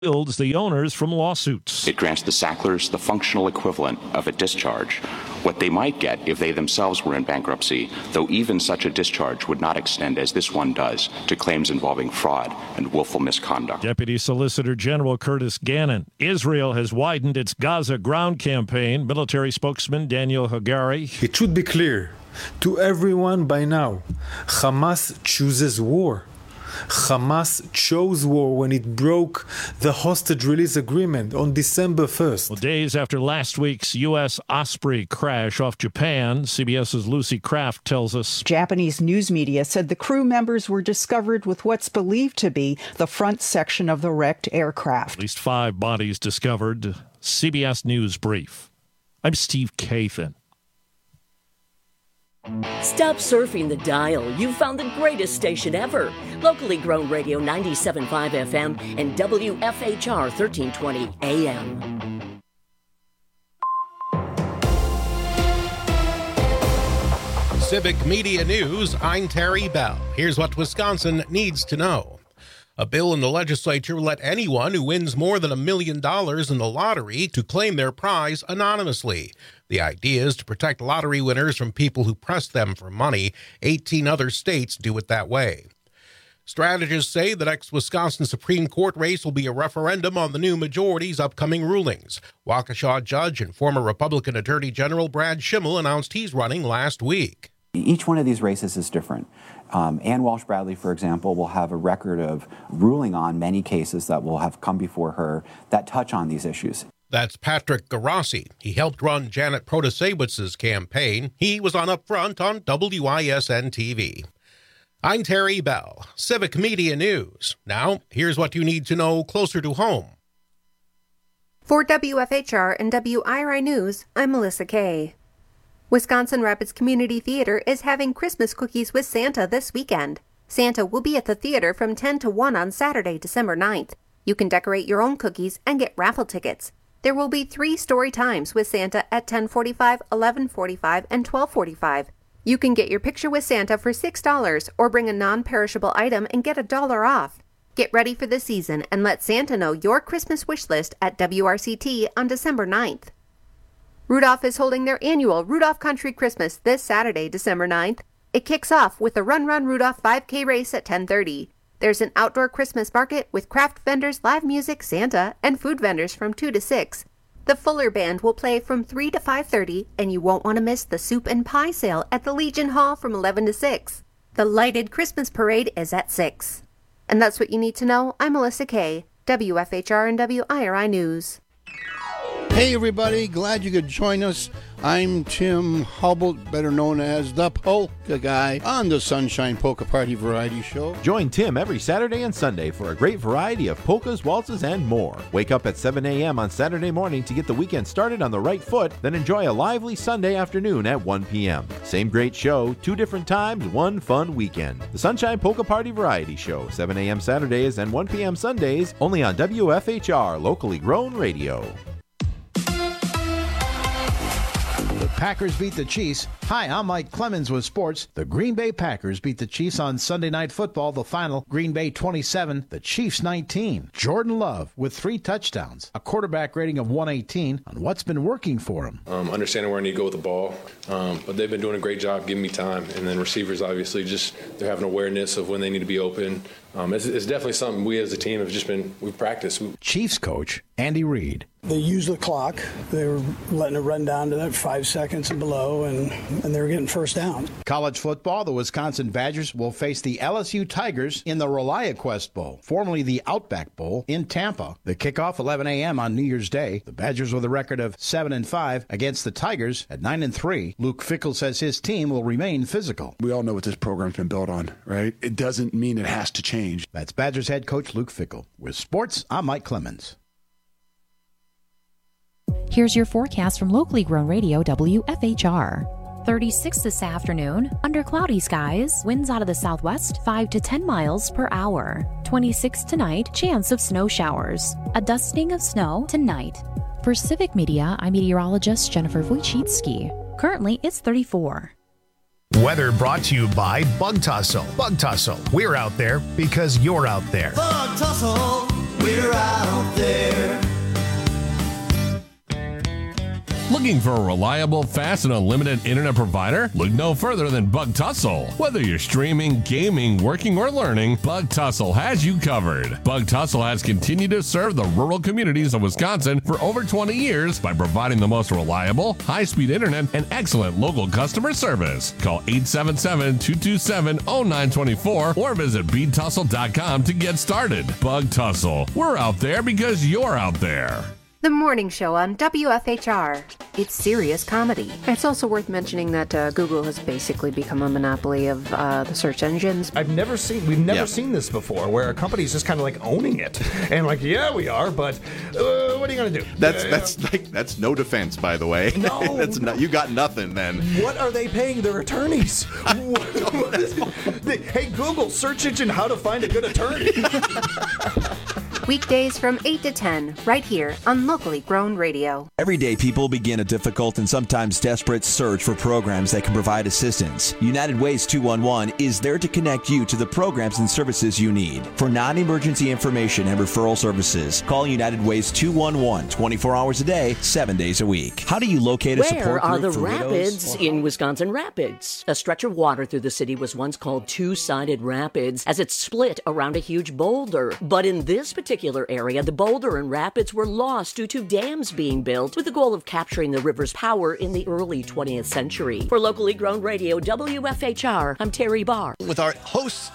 shields the owners from lawsuits. It grants the Sacklers the functional equivalent of a discharge, what they might get if they themselves were in bankruptcy, though even such a discharge would not extend, as this one does, to claims involving fraud and willful misconduct. Deputy Solicitor General Curtis Gannon. Israel has widened its Gaza ground campaign. Military spokesman Daniel Hagari. It should be clear to everyone by now, Hamas chooses war. Hamas chose war when it broke the hostage release agreement on December 1st. Well, days after last week's U.S. Osprey crash off Japan, CBS's Lucy Kraft tells us. Japanese news media said the crew members were discovered with what's believed to be the front section of the wrecked aircraft. At least 5 bodies discovered. CBS News Brief. I'm Steve Kathan. Stop surfing the dial. You've found the greatest station ever. Locally grown radio 97.5 FM and WFHR 1320 AM. Civic Media News, I'm Terry Bell. Here's what Wisconsin needs to know. A bill in the legislature will let anyone who wins more than $1 million in the lottery to claim their prize anonymously. The idea is to protect lottery winners from people who press them for money. 18 other states do it that way. Strategists say the next Wisconsin Supreme Court race will be a referendum on the new majority's upcoming rulings. Waukesha judge and former Republican Attorney General Brad Schimmel announced he's running last week. Each one of these races is different. Ann Walsh Bradley, for example, will have a record of ruling on many cases that will have come before her that touch on these issues. That's Patrick Garassi. He helped run Janet Protasewicz's campaign. He was on Upfront on WISN-TV. I'm Terry Bell, Civic Media News. Now, here's what you need to know closer to home. For WFHR and WIRI News, I'm Melissa Kay. Wisconsin Rapids Community Theater is having Christmas Cookies with Santa this weekend. Santa will be at the theater from 10 to 1 on Saturday, December 9th. You can decorate your own cookies and get raffle tickets. There will be 3 story times with Santa at 10:45, 11:45, and 12:45. You can get your picture with Santa for $6 or bring a non-perishable item and get $1 off. Get ready for the season and let Santa know your Christmas wish list at WRCT on December 9th. Rudolph is holding their annual Rudolph Country Christmas this Saturday, December 9th. It kicks off with the Run Run Rudolph 5K race at 10:30. There's an outdoor Christmas market with craft vendors, live music, Santa, and food vendors from 2 to 6. The Fuller Band will play from 3 to 5:30, and you won't want to miss the soup and pie sale at the Legion Hall from 11 to 6. The lighted Christmas parade is at 6. And that's what you need to know. I'm Melissa Kay, WFHR and WIRI News. Hey everybody, glad you could join us. I'm Tim Hubble, better known as the Polka Guy, on the Sunshine Polka Party Variety Show. Join Tim every Saturday and Sunday for a great variety of polkas, waltzes, and more. Wake up at 7 a.m. on Saturday morning to get the weekend started on the right foot, then enjoy a lively Sunday afternoon at 1 p.m. Same great show, 2 different times, 1 fun weekend. The Sunshine Polka Party Variety Show, 7 a.m. Saturdays and 1 p.m. Sundays, only on WFHR, locally grown radio. The Packers beat the Chiefs. Hi, I'm Mike Clemens with sports. The Green Bay Packers beat the Chiefs on Sunday Night Football. The final, Green Bay 27, the Chiefs 19. Jordan Love with 3 touchdowns, a quarterback rating of 118 on what's been working for him. Understanding where I need to go with the ball, but they've been doing a great job giving me time. And then receivers, obviously, they're having awareness of when they need to be open. It's definitely something we as a team have we've practiced. Chiefs coach Andy Reid. They used the clock. They were letting it run down to that 5 seconds and below, and they were getting first down. College football, the Wisconsin Badgers will face the LSU Tigers in the ReliaQuest Bowl, formerly the Outback Bowl, in Tampa. The kickoff 11 a.m. on New Year's Day. The Badgers with a record of 7-5 against the Tigers at 9-3. Luke Fickell says his team will remain physical. We all know what this program's been built on, right? It doesn't mean it has to change. That's Badgers head coach Luke Fickell. With sports, I'm Mike Clemens. Here's your forecast from locally grown radio WFHR. 36 this afternoon, under cloudy skies, winds out of the southwest 5 to 10 miles per hour. 26 tonight, chance of snow showers. A dusting of snow tonight. For Civic Media, I'm meteorologist Jennifer Wojcicki. Currently, it's 34. Weather brought to you by Bug Tussle. Bug Tussle. We're out there because you're out there. Bug Tussle. we're out there. Looking for a reliable, fast, and unlimited internet provider? Look no further than Bug Tussle. Whether you're streaming, gaming, working, or learning, Bug Tussle has you covered. Bug Tussle has continued to serve the rural communities of Wisconsin for over 20 years by providing the most reliable, high-speed internet and excellent local customer service. Call 877-227-0924 or visit BeatTussle.com to get started. Bug Tussle. We're out there because you're out there. The morning show on WFHR. It's serious comedy. It's also worth mentioning that Google has basically become a monopoly of the search engines. We've never seen this before, where a company's just kind of like owning it. And like, yeah, we are, but what are you going to do? That's no defense, by the way. No. That's not, you got nothing then. What are they paying their attorneys? Hey, Google, search engine how to find a good attorney. Weekdays from 8 to 10, right here on Locally Grown Radio. Every day, people begin a difficult and sometimes desperate search for programs that can provide assistance. United Ways 211 is there to connect you to the programs and services you need. For non-emergency information and referral services, call United Ways 211 24 hours a day, 7 days a week. How do you locate a support group Where are the for rapids widows? in Wisconsin Rapids? A stretch of water through the city was once called Two-Sided Rapids as it split around a huge boulder. But in this particular area, the boulder and rapids were lost due to dams being built with the goal of capturing the river's power in the early 20th century. For Locally Grown Radio, WFHR, I'm Terry Barr. With our host,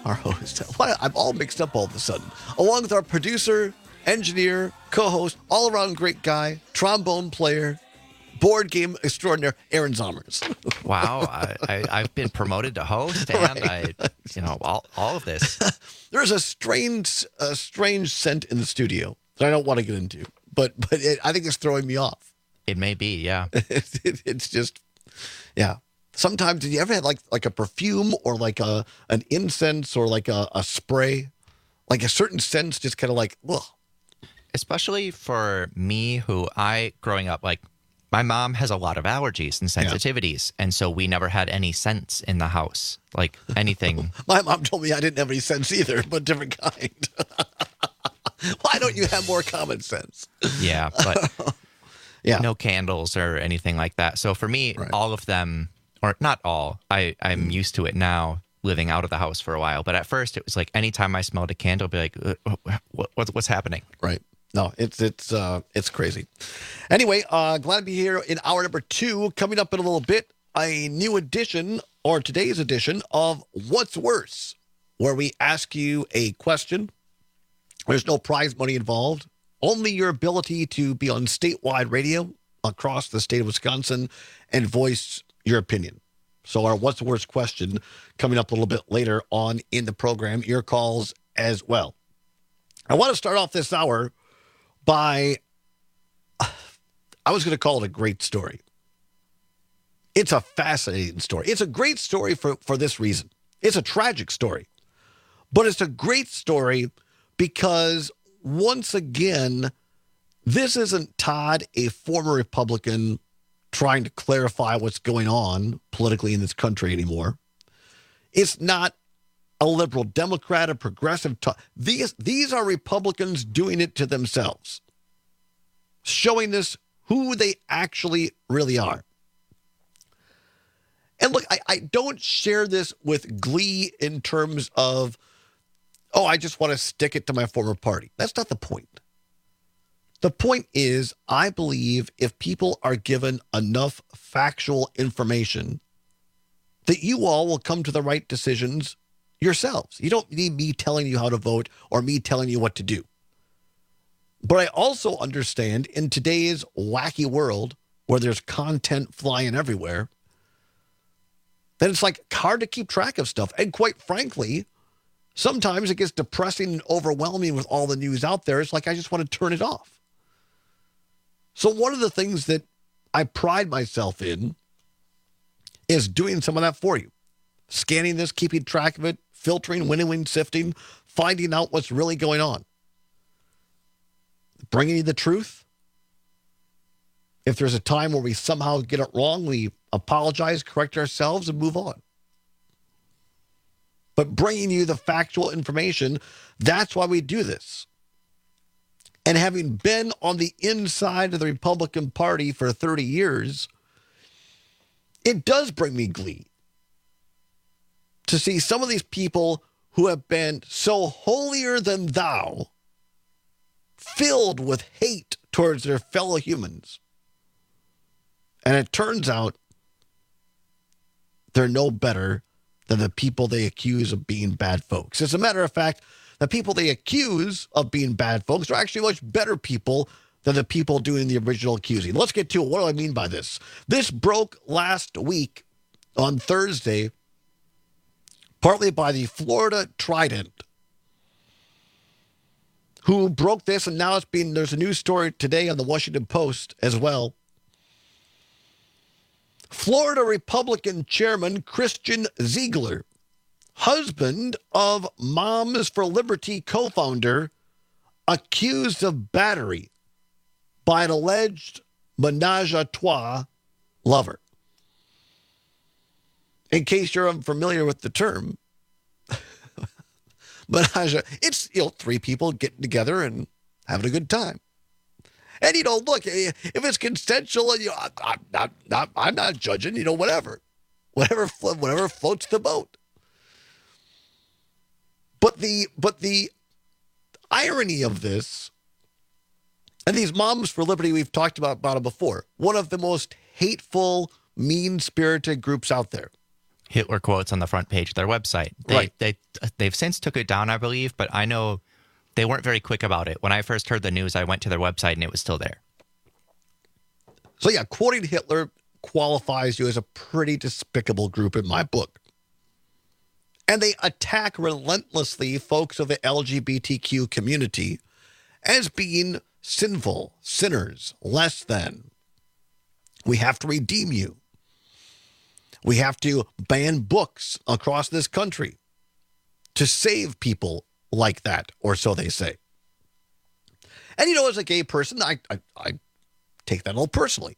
I'm all mixed up all of a sudden, along with our producer, engineer, co-host, all-around great guy, trombone player, board game extraordinaire, Aaron Zommers. Wow, I've been promoted to host, and all of this. There's a strange scent in the studio that I don't want to get into, but I think it's throwing me off. It may be, yeah. It's just, yeah. Sometimes, did you ever have like a perfume or like an incense or like a spray, like a certain scent, just kind of like, ugh. Especially for me, growing up, like, my mom has a lot of allergies and sensitivities, and so we never had any scents in the house, like anything. My mom told me I didn't have any sense either, but different kind. Why don't you have more common sense? Yeah, but no candles or anything like that. So for me, all of them, or not all, I'm used to it now, living out of the house for a while. But at first, it was like anytime I smelled a candle, I'd be like, what's happening? Right. No, it's crazy. Anyway, glad to be here in hour number 2. Coming up in a little bit, a new edition, or today's edition, of What's Worse, where we ask you a question. There's no prize money involved, only your ability to be on statewide radio across the state of Wisconsin and voice your opinion. So our What's Worse question coming up a little bit later on in the program, your calls as well. I want to start off this hour by, I was going to call it a great story. It's a fascinating story. It's a great story for this reason. It's a tragic story, but it's a great story because, once again, this isn't Todd, a former Republican, trying to clarify what's going on politically in this country anymore. It's not a liberal Democrat, a progressive. These are Republicans doing it to themselves, showing us who they actually really are. And look, I don't share this with glee in terms of, I just want to stick it to my former party. That's not the point. The point is, I believe if people are given enough factual information, that you all will come to the right decisions yourselves. You don't need me telling you how to vote or me telling you what to do. But I also understand in today's wacky world where there's content flying everywhere, that it's like hard to keep track of stuff. And quite frankly, sometimes it gets depressing and overwhelming with all the news out there. It's like I just want to turn it off. So one of the things that I pride myself in is doing some of that for you. Scanning this, keeping track of it, filtering, winnowing, sifting, finding out what's really going on. Bringing you the truth. If there's a time where we somehow get it wrong, we apologize, correct ourselves, and move on. But bringing you the factual information, that's why we do this. And having been on the inside of the Republican Party for 30 years, it does bring me glee to see some of these people who have been so holier than thou, filled with hate towards their fellow humans. And it turns out they're no better than the people they accuse of being bad folks. As a matter of fact, the people they accuse of being bad folks are actually much better people than the people doing the original accusing. Let's get to it. What do I mean by this? This broke last week on Thursday, partly by the Florida Trident, who broke this, and now there's a news story today on the Washington Post as well. Florida Republican Chairman Christian Ziegler, husband of Moms for Liberty co-founder, accused of battery by an alleged menage a trois lover. In case you're unfamiliar with the term, menage, it's, three people getting together and having a good time. And, look, if it's consensual, I'm not judging, whatever floats the boat. But the irony of this, and these Moms for Liberty, we've talked about it before, one of the most hateful, mean-spirited groups out there. Hitler quotes on the front page of their website. They've since took it down, I believe, but I know they weren't very quick about it. When I first heard the news, I went to their website and it was still there. So yeah, quoting Hitler qualifies you as a pretty despicable group in my book. And they attack relentlessly folks of the LGBTQ community as being sinful, sinners, less than. We have to redeem you. We have to ban books across this country to save people like that, or so they say. And, as a gay person, I take that a little personally.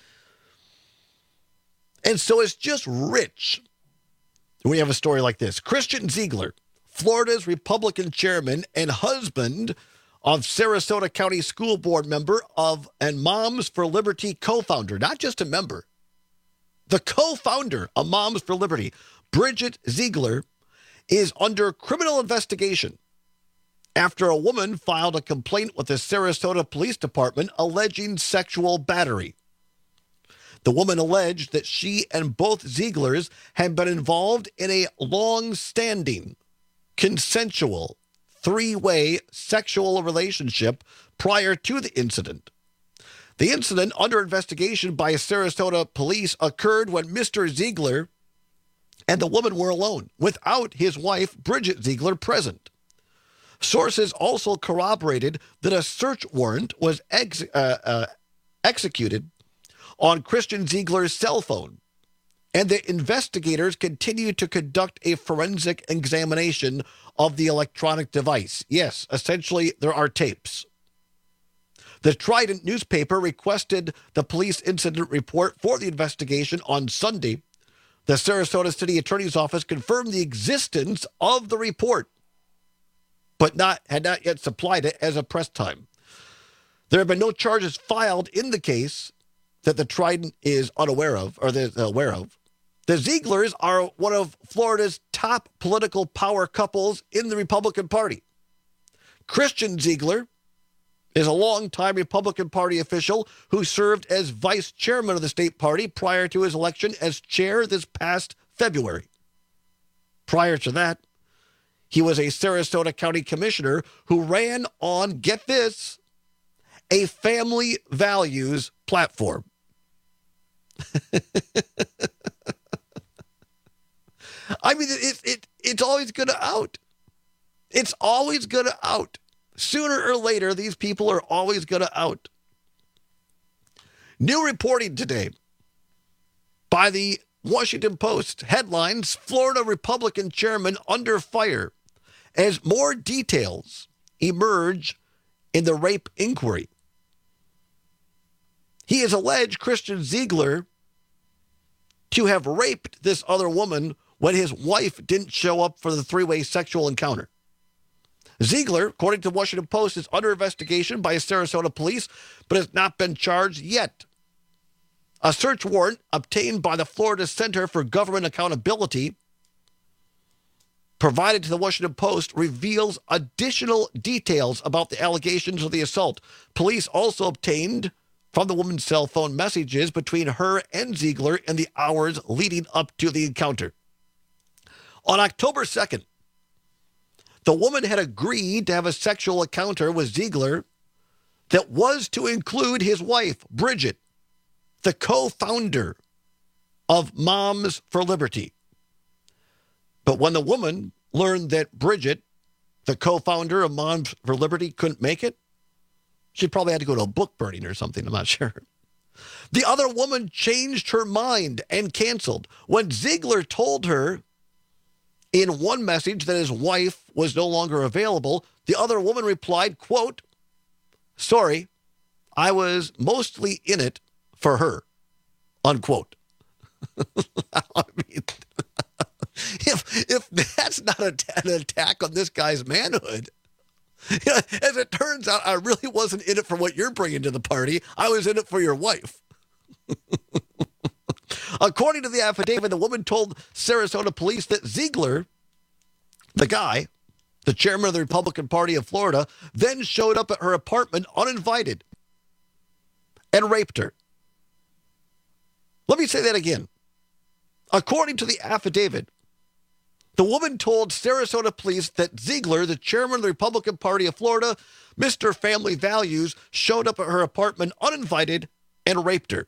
And so it's just rich. We have a story like this. Christian Ziegler, Florida's Republican chairman and husband of Sarasota County School Board member and Moms for Liberty co-founder, not just a member, the co-founder of Moms for Liberty, Bridget Ziegler, is under criminal investigation after a woman filed a complaint with the Sarasota Police Department alleging sexual battery. The woman alleged that she and both Zieglers had been involved in a long-standing, consensual, three-way sexual relationship prior to the incident. The incident, under investigation by Sarasota police, occurred when Mr. Ziegler and the woman were alone, without his wife, Bridget Ziegler, present. Sources also corroborated that a search warrant was executed on Christian Ziegler's cell phone, and the investigators continued to conduct a forensic examination of the electronic device. Yes, essentially, there are tapes. The Trident newspaper requested the police incident report for the investigation on Sunday. The Sarasota City Attorney's Office confirmed the existence of the report, but had not yet supplied it as a press time. There have been no charges filed in the case that the Trident is unaware of, or they're aware of. The Zieglers are one of Florida's top political power couples in the Republican Party. Christian Ziegler is a longtime Republican Party official who served as vice chairman of the state party prior to his election as chair this past February. Prior to that, he was a Sarasota County commissioner who ran on, get this, a family values platform. I mean, it's always going to out. It's always going to out. Sooner or later, these people are always going to out. New reporting today by the Washington Post. Headlines: Florida Republican chairman under fire as more details emerge in the rape inquiry. He has alleged Christian Ziegler to have raped this other woman when his wife didn't show up for the three-way sexual encounter. Ziegler, according to the Washington Post, is under investigation by Sarasota police, but has not been charged yet. A search warrant obtained by the Florida Center for Government Accountability, provided to the Washington Post, reveals additional details about the allegations of the assault. Police also obtained from the woman's cell phone messages between her and Ziegler in the hours leading up to the encounter. On October 2nd, the woman had agreed to have a sexual encounter with Ziegler that was to include his wife, Bridget, the co-founder of Moms for Liberty. But when the woman learned that Bridget, the co-founder of Moms for Liberty, couldn't make it, she probably had to go to a book burning or something, I'm not sure. The other woman changed her mind and canceled. When Ziegler told her in one message that his wife was no longer available, the other woman replied, quote, "Sorry, I was mostly in it for her," unquote. I mean, if that's not an attack on this guy's manhood, as it turns out, I really wasn't in it for what you're bringing to the party. I was in it for your wife. According to the affidavit, the woman told Sarasota police that Ziegler, the guy, the chairman of the Republican Party of Florida, then showed up at her apartment uninvited and raped her. Let me say that again. According to the affidavit, the woman told Sarasota police that Ziegler, the chairman of the Republican Party of Florida, Mr. Family Values, showed up at her apartment uninvited and raped her.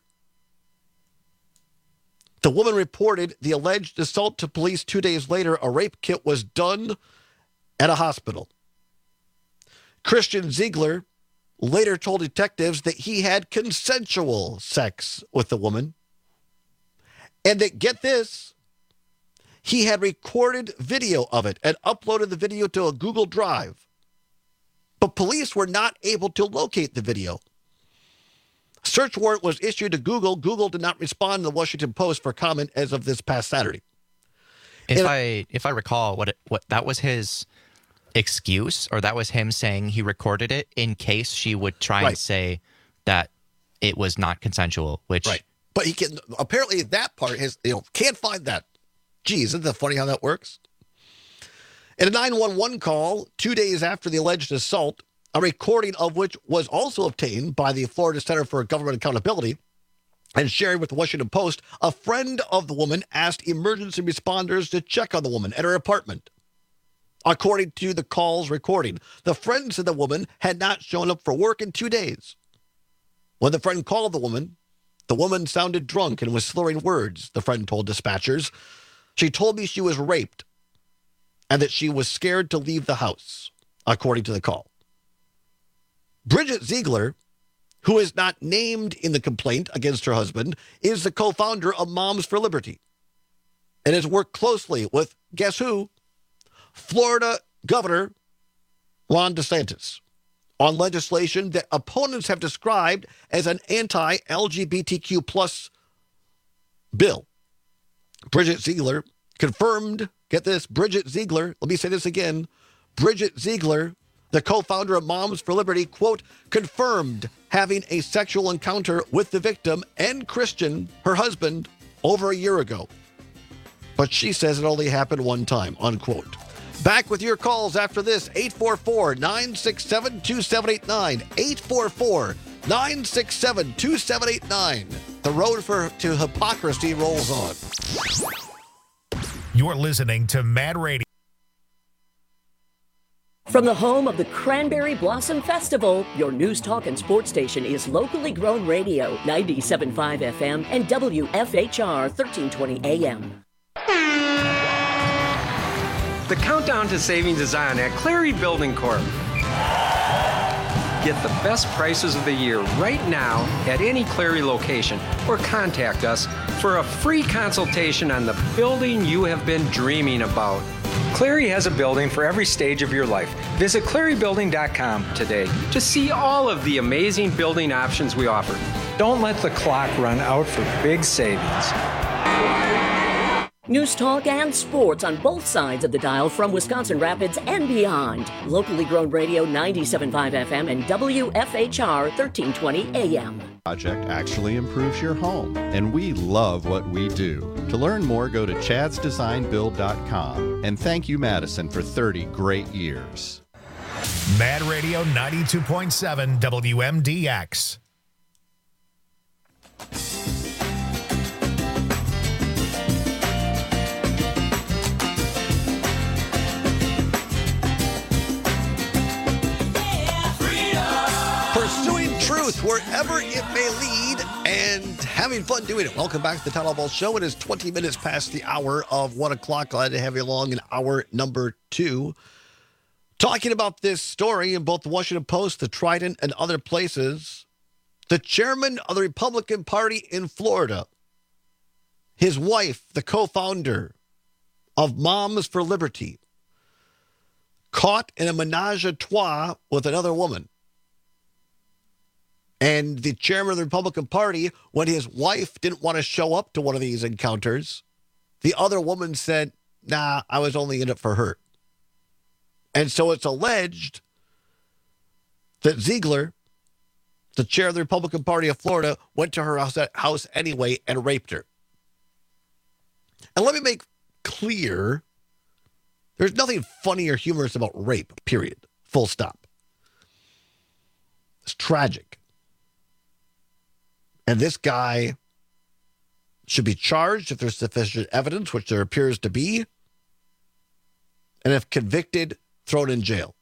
The woman reported the alleged assault to police 2 days later. A rape kit was done at a hospital. Christian Ziegler later told detectives that he had consensual sex with the woman, and that, get this, he had recorded video of it and uploaded the video to a Google Drive. But police were not able to locate the video. A search warrant was issued to Google. Google did not respond to the Washington Post for comment as of this past Saturday. If I recall, what that was his excuse, or that was him saying he recorded it in case she would try and say that it was not consensual, which... Right. But he can, apparently that part is, can't find that. Geez, isn't that funny how that works? In a 911 call 2 days after the alleged assault, a recording of which was also obtained by the Florida Center for Government Accountability and shared with the Washington Post, a friend of the woman asked emergency responders to check on the woman at her apartment. According to the call's recording, the friend said the woman had not shown up for work in 2 days. When the friend called the woman sounded drunk and was slurring words, the friend told dispatchers. She told me she was raped and that she was scared to leave the house, according to the call. Bridget Ziegler, who is not named in the complaint against her husband, is the co-founder of Moms for Liberty and has worked closely with, guess who? Florida Governor Ron DeSantis on legislation that opponents have described as an anti-LGBTQ plus bill. Bridget Ziegler confirmed, get this, Bridget Ziegler, let me say this again, Bridget Ziegler, the co-founder of Moms for Liberty, quote, confirmed having a sexual encounter with the victim and Christian, her husband, over a year ago. But she says it only happened one time, unquote. Back with your calls after this, 844-967-2789, 844-967-2789. The road to hypocrisy rolls on. You're listening to Mad Radio. From the home of the Cranberry Blossom Festival, your news, talk, and sports station is locally grown radio, 97.5 FM and WFHR 1320 AM. The countdown to savings is on at Cleary Building Corp. Get the best prices of the year right now at any Cleary location or contact us for a free consultation on the building you have been dreaming about. Cleary has a building for every stage of your life. Visit clearybuilding.com today to see all of the amazing building options we offer. Don't let the clock run out for big savings. News talk and sports on both sides of the dial from Wisconsin Rapids and beyond. Locally grown radio 97.5 FM and WFHR 1320 AM. Project actually improves your home, and we love what we do. To learn more, go to chadsdesignbuild.com. And thank you, Madison, for 30 great years. Mad Radio 92.7 WMDX. Pursuing truth wherever it may lead and having fun doing it. Welcome back to the Town Hall Ball Show. It is 20 minutes past the hour of 1 o'clock. Glad to have you along in hour number 2. Talking about this story in both the Washington Post, the Trident, and other places. The chairman of the Republican Party in Florida, his wife, the co-founder of Moms for Liberty, caught in a menage a trois with another woman. And the chairman of the Republican Party, when his wife didn't want to show up to one of these encounters, the other woman said, nah, I was only in it for her. And so it's alleged that Ziegler, the chair of the Republican Party of Florida, went to her house anyway and raped her. And let me make clear, there's nothing funny or humorous about rape, period. Full stop. It's tragic. And this guy should be charged if there's sufficient evidence, which there appears to be. And if convicted, thrown in jail.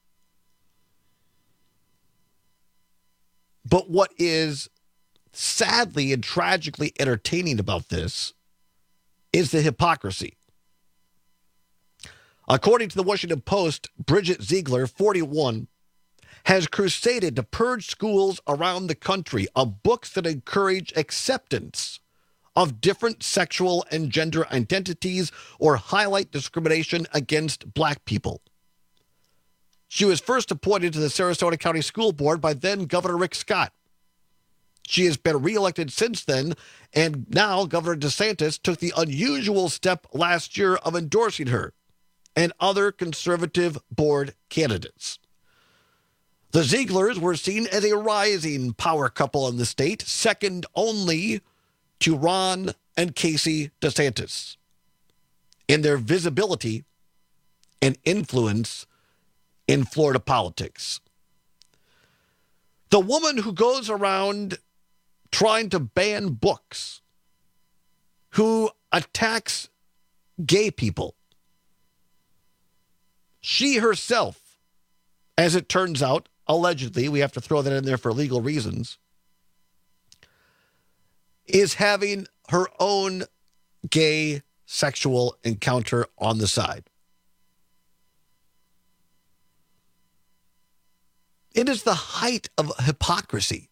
But what is sadly and tragically entertaining about this is the hypocrisy. According to the Washington Post, Bridget Ziegler, 41, has crusaded to purge schools around the country of books that encourage acceptance of different sexual and gender identities or highlight discrimination against black people. She was first appointed to the Sarasota County School Board by then Governor Rick Scott. She has been reelected since then, and now Governor DeSantis took the unusual step last year of endorsing her and other conservative board candidates. The Zieglers were seen as a rising power couple in the state, second only to Ron and Casey DeSantis in their visibility and influence in Florida politics. The woman who goes around trying to ban books, who attacks gay people, she herself, as it turns out, allegedly, we have to throw that in there for legal reasons, is having her own gay sexual encounter on the side. It is the height of hypocrisy.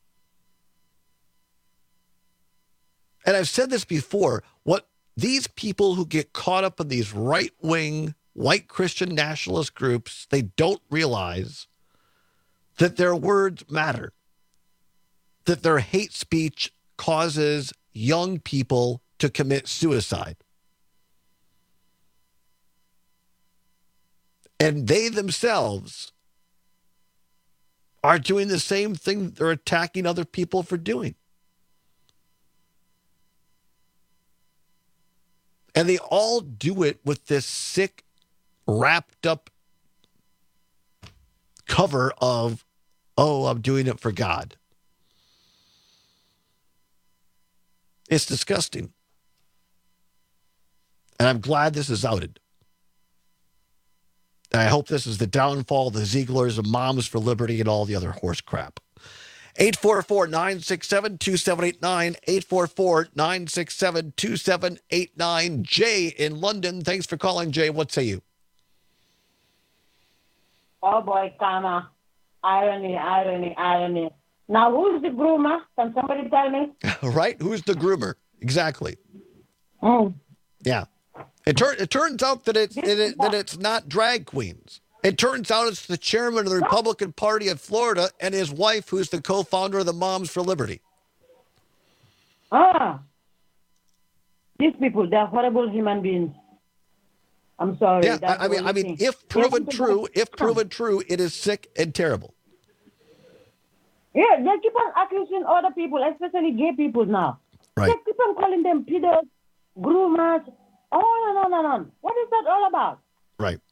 And I've said this before, what these people who get caught up in these right-wing white Christian nationalist groups, they don't realize that their words matter, that their hate speech causes young people to commit suicide. And they themselves are doing the same thing they're attacking other people for doing. And they all do it with this sick, wrapped up cover of, oh, I'm doing it for God. It's disgusting. And I'm glad this is outed. And I hope this is the downfall of the Zieglers and Moms for Liberty and all the other horse crap. 844-967-2789, 844-967-2789. Jay in London. Thanks for calling, Jay. What say you? Oh, boy, karma. Irony. Now, who's the groomer? Can somebody tell me? Right? Who's the groomer? Exactly. Oh. Yeah. It turns out that it's not drag queens. It turns out it's the chairman of the Republican Party of Florida and his wife, who's the co-founder of the Moms for Liberty. Ah. These people, they're horrible human beings. I'm sorry. Yeah, I mean, if proven true, it is sick and terrible. Yeah, they keep on accusing other people, especially gay people now. Right. They keep on calling them pedos, groomers, on and on. What is that all about? Right.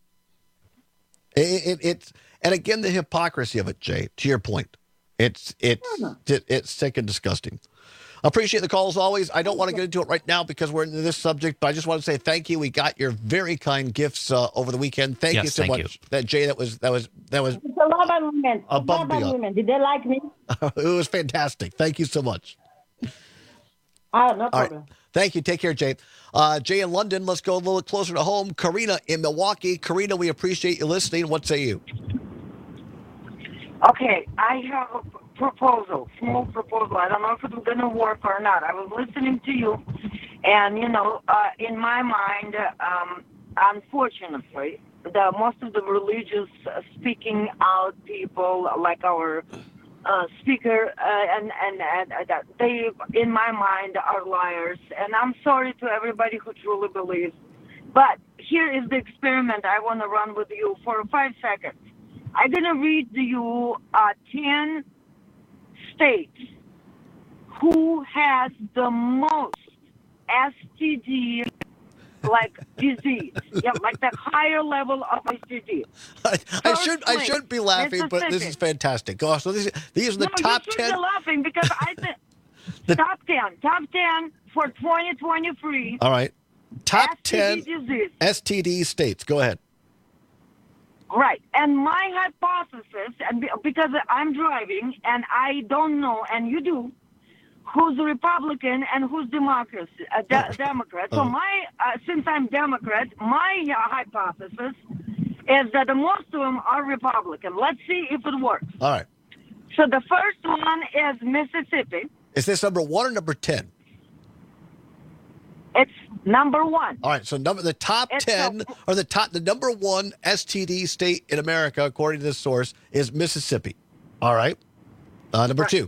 It's and again the hypocrisy of it, Jay. To your point, it's sick and disgusting. Appreciate the call as always. I don't want to get into it right now because we're into this subject, but I just want to say thank you. We got your very kind gifts over the weekend. Thank you so much, Jay. That was. It's a love and women. Above and beyond. Did they like me? It was fantastic. Thank you so much. No problem. All right. Thank you. Take care, Jay. Jay in London. Let's go a little closer to home. Karina in Milwaukee. Karina, we appreciate you listening. What say you? Okay, I have a proposal, small proposal. I don't know if it's going to work or not. I was listening to you, and, in my mind, unfortunately, most of the religious speaking out people, like our speaker, and they, in my mind, are liars. And I'm sorry to everybody who truly believes. But here is the experiment I want to run with you for 5 seconds. I'm going to read to you 10 states who has the most STD disease, like the higher level of STD. I shouldn't be laughing, but this is fantastic. Oh, so these are the top 10. You shouldn't be laughing because I think top 10 for 2023. All right, top STD 10 disease. STD states. Go ahead. Right. And my hypothesis, and because I'm driving and I don't know, and you do, who's Republican and who's Democrat. So since I'm Democrat, my hypothesis is that most of them are Republican. Let's see if it works. All right. So the first one is Mississippi. Is this number 1 or number 10? It's number 1. All right, so the top 10 or the number 1 STD state in America, according to this source, is Mississippi. All right. Number 2.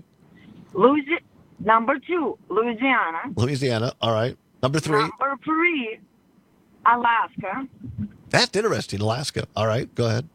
Number 2, Louisiana. Louisiana. All right. Number 3. Number 3, Alaska. That's interesting. Alaska. All right. Go ahead.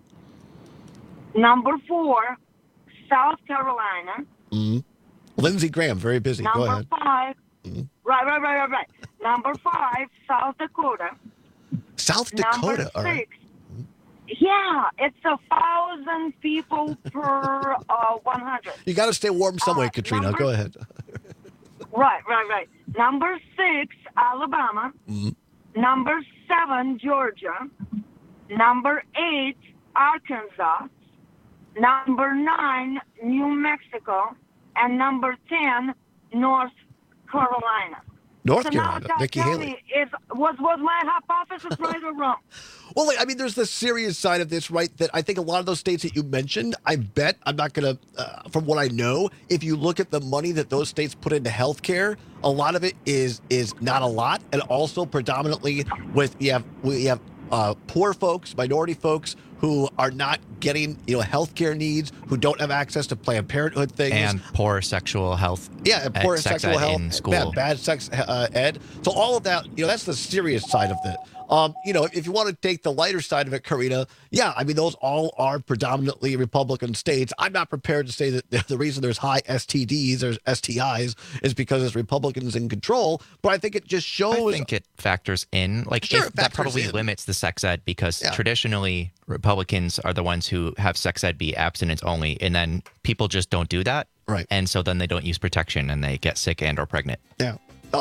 Number 4, South Carolina. Mm-hmm. Lindsey Graham, very busy. Go ahead. Number 5. Mm-hmm. Right. Number 5, South Dakota. South Dakota. Number 6. All right. Yeah, it's 1,000 people per 100. You got to stay warm some way, Katrina. Go ahead. Right. Number 6, Alabama. Mm-hmm. Number 7, Georgia. Number 8, Arkansas. Number 9, New Mexico. And number 10, North Carolina. North Carolina, Nikki Haley. Was my hypothesis right or wrong? Well, there's the serious side of this, right? That I think a lot of those states that you mentioned, I bet, I'm not going to, from what I know, if you look at the money that those states put into healthcare, a lot of it is not a lot. And also predominantly we have poor folks, minority folks who are not getting, healthcare needs, who don't have access to Planned Parenthood things. And poor sexual health. Yeah, and poor sexual health. In school. Bad sex ed. So all of that, that's the serious side of it. If you want to take the lighter side of it, Karina, those all are predominantly Republican states. I'm not prepared to say that the reason there's high STDs or STIs is because it's Republicans in control, but I think it just shows. I think it factors in. That probably limits the sex ed because traditionally Republicans are the ones who have sex ed be abstinence only, and then people just don't do that. Right. And so then they don't use protection and they get sick and or pregnant. Yeah.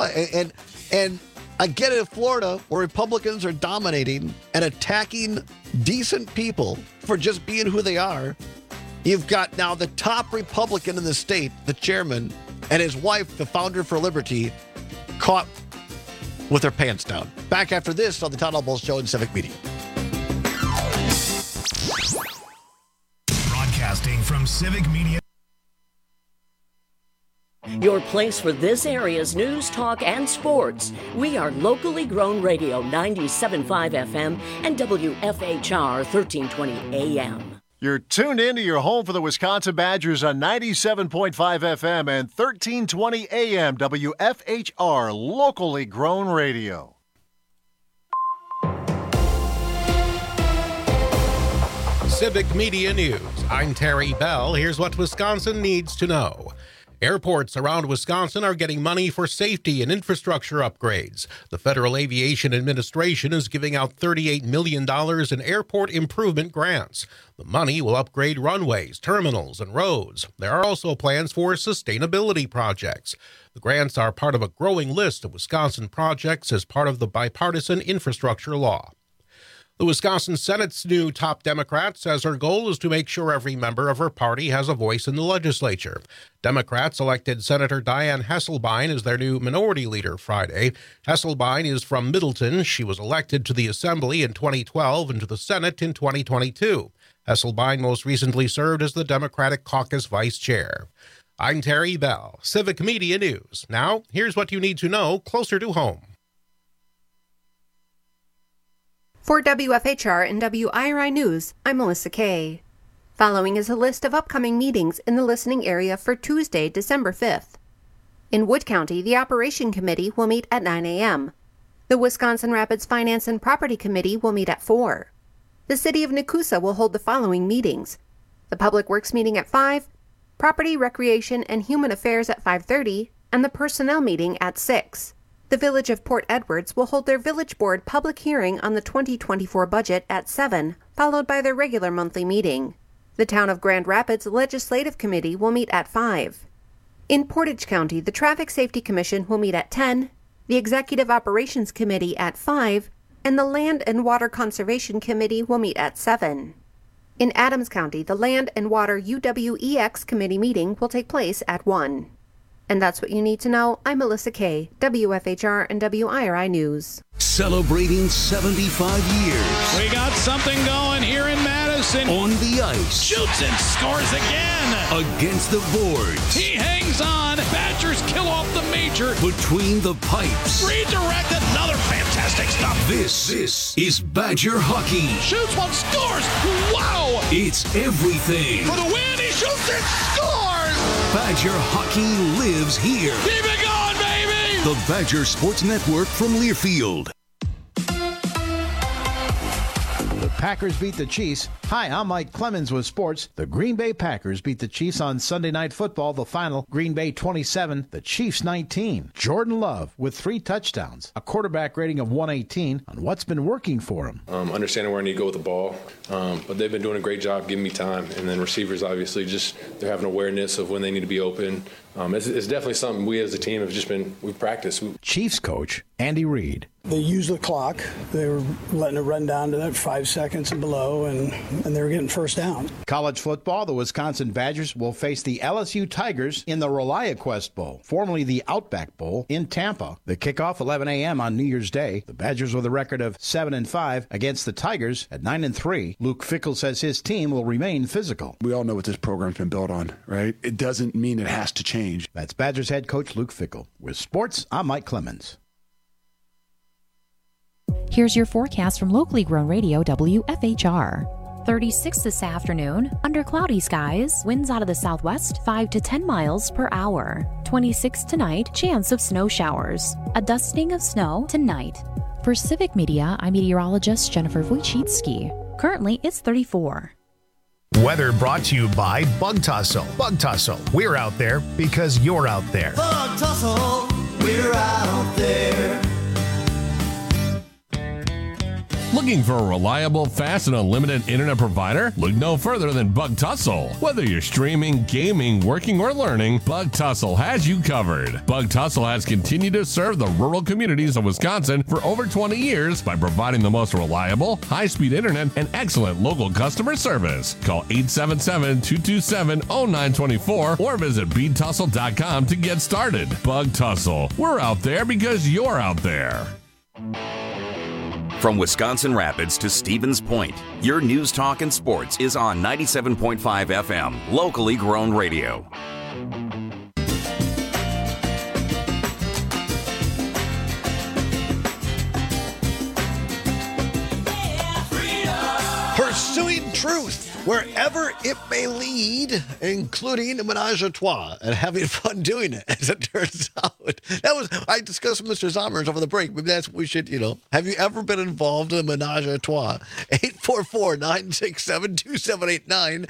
And I get it in Florida where Republicans are dominating and attacking decent people for just being who they are. You've got now the top Republican in the state, the chairman, and his wife, the founder for Liberty, caught with their pants down. Back after this on the Todd Ball Show in Civic Media. Broadcasting from Civic Media. Your place for this area's news, talk, and sports. We are locally grown radio 97.5 FM and WFHR 1320 AM. You're tuned into your home for the Wisconsin Badgers on 97.5 FM and 1320 AM WFHR, locally grown radio. Civic Media News. I'm Terry Bell. Here's what Wisconsin needs to know. Airports around Wisconsin are getting money for safety and infrastructure upgrades. The Federal Aviation Administration is giving out $38 million in airport improvement grants. The money will upgrade runways, terminals, and roads. There are also plans for sustainability projects. The grants are part of a growing list of Wisconsin projects as part of the bipartisan infrastructure law. The Wisconsin Senate's new top Democrat says her goal is to make sure every member of her party has a voice in the legislature. Democrats elected Senator Diane Hesselbein as their new minority leader Friday. Hesselbein is from Middleton. She was elected to the Assembly in 2012 and to the Senate in 2022. Hesselbein most recently served as the Democratic Caucus vice chair. I'm Terry Bell, Civic Media News. Now, here's what you need to know closer to home. For WFHR and WIRI News, I'm Melissa Kay. Following is a list of upcoming meetings in the listening area for Tuesday, December 5th. In Wood County, the Operation Committee will meet at 9 a.m. The Wisconsin Rapids Finance and Property Committee will meet at 4. The City of Nakusa will hold the following meetings. The Public Works meeting at 5, Property, Recreation, and Human Affairs at 5:30, and the Personnel meeting at 6. The Village of Port Edwards will hold their Village Board public hearing on the 2024 budget at 7, followed by their regular monthly meeting. The Town of Grand Rapids Legislative Committee will meet at 5. In Portage County, the Traffic Safety Commission will meet at 10, the Executive Operations Committee at 5, and the Land and Water Conservation Committee will meet at 7. In Adams County, the Land and Water UWEX Committee meeting will take place at 1. And that's what you need to know. I'm Melissa Kay, WFHR and WIRI News. Celebrating 75 years. We got something going here in Madison. On the ice. Shoots and scores again. Against the boards. He hangs on. Badgers kill off the major. Between the pipes. Redirect, another fantastic stop. This is Badger hockey. Shoots one, scores. Wow. It's everything. For the win, he shoots and scores. Badger hockey lives here. Keep it going, baby! The Badger Sports Network from Learfield. The Packers beat the Chiefs. Hi, I'm Mike Clemens with sports. The Green Bay Packers beat the Chiefs on Sunday Night Football. The final, Green Bay 27, the Chiefs 19. Jordan Love with 3 touchdowns, a quarterback rating of 118 on what's been working for him. Understanding where I need to go with the ball, but they've been doing a great job giving me time. And then receivers, obviously, they're having awareness of when they need to be open. It's definitely something we as a team have we've practiced. Chiefs coach Andy Reid. They used the clock. They were letting it run down to that 5 seconds and below, and they were getting first down. College football, the Wisconsin Badgers will face the LSU Tigers in the ReliaQuest Bowl, formerly the Outback Bowl, in Tampa. The kickoff 11 a.m. on New Year's Day. The Badgers with a record of 7-5 against the Tigers at 9-3. Luke Fickell says his team will remain physical. We all know what this program's been built on, right? It doesn't mean it has to change. That's Badgers head coach Luke Fickell. With sports, I'm Mike Clemens. Here's your forecast from locally grown radio WFHR. 36 this afternoon, under cloudy skies, winds out of the southwest 5 to 10 miles per hour. 26 tonight, chance of snow showers. A dusting of snow tonight. For Civic Media, I'm meteorologist Jennifer Wojcicki. Currently, it's 34. Weather brought to you by Bug Tussle. Bug Tussle, we're out there because you're out there. Bug Tussle, we're out there. Looking for a reliable, fast, and unlimited internet provider? Look no further than Bug Tussle. Whether you're streaming, gaming, working, or learning, Bug Tussle has you covered. Bug Tussle has continued to serve the rural communities of Wisconsin for over 20 years by providing the most reliable, high-speed internet and excellent local customer service. Call 877-227-0924 or visit BTussle.com to get started. Bug Tussle. We're out there because you're out there. From Wisconsin Rapids to Stevens Point, your news, talk, and sports is on 97.5 FM, locally grown radio. Pursuing truth wherever it may lead, including a menage a trois, and having fun doing it, as it turns out. I discussed with Mr. Zommers over the break. Maybe that's what we should, Have you ever been involved in a menage a trois? 844-967-2789.